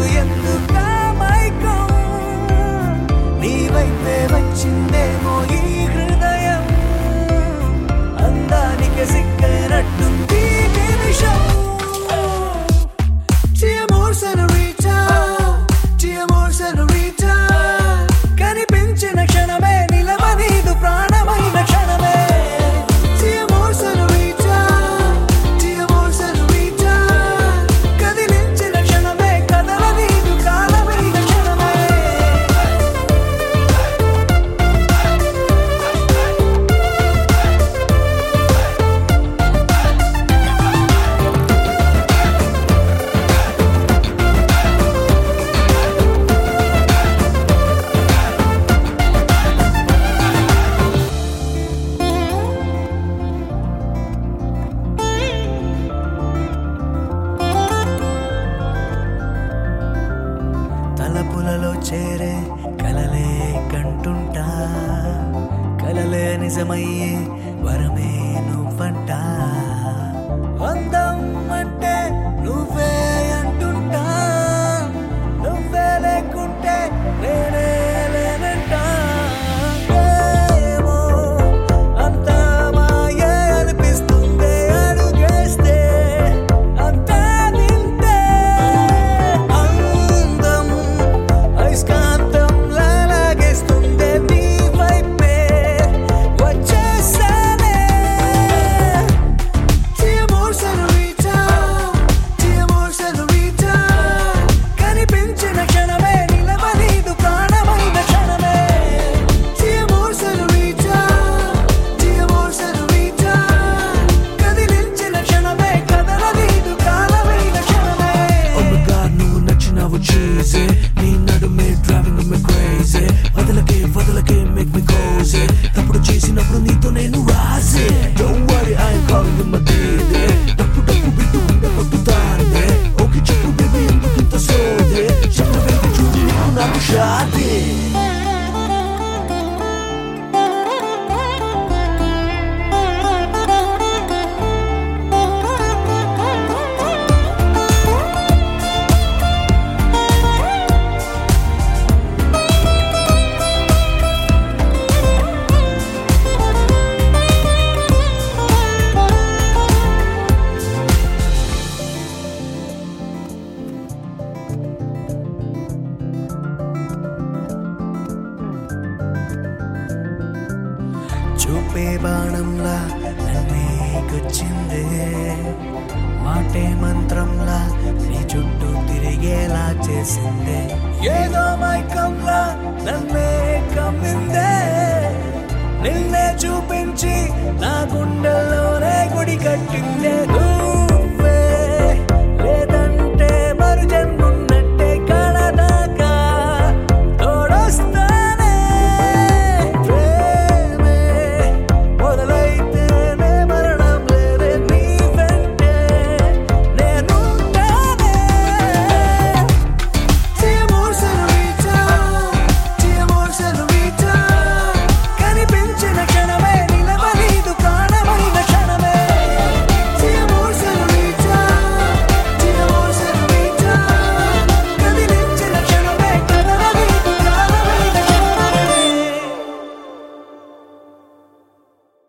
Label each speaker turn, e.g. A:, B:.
A: ఎందుకా మైకం నీ వైపే వచ్చిందేమో ఈ హృదయం అందానికి సిక్కనట్టుంది నిమిషం T'amor senorita T'amor senorita కనిపించిన క్షణమే నిలవనీదు ప్రాణమైన క్షణమే T'amor senorita T'amor senorita కదిలించిన క్షణమే కదలనీదు కాలమైన క్షణమే తలపులలో చేరే కలలే కంటుంటా కలలే నిజమయ్యే వరమే నువ్వంట అందం అంటే నువ్వే అంటుంటా నువ్వే లేకుంటే నేనే లేనంట ఏమో అంతా మాయే అనిపిస్తుంది అడుగేస్తే అంతా నింటే అందం అయస్కాంతంలా లాగేస్తుంది నీ వైపే వచ్చేసానే T'amor senorita T'amor senorita కనిపించిన క్షణమే నిలవనీదు ప్రాణమైన క్షణమే T'amor senorita T'amor senorita కదిలించిన క్షణమే కదలనీదు కాలమైన క్షణమే
B: Oh my god, నువ్వు నచ్చినావు cheesy నీ నడుమే driving me crazy వదలకే make me cozy తప్పుడు చేసినప్పుడు నీతో నేను రాజే Don't worry, I am calling you my baby డప్పు బిట్టు ఉండే కొట్టుతానే ఓకే చెప్పు baby ఎందుకింత సోదే చెప్పవేంటి చూడు నీకు నాకు షాదే
A: చూపే బాణంలా నన్నే గుచ్చిందే మాటే మంత్రంలా నీ చుట్టూ తిరిగేలా చేసిందే ఏదో మైకంలా నన్నే కమ్మిందే నిన్నే చూపించి నా గుండెల్లోనే గుడి కట్టిందే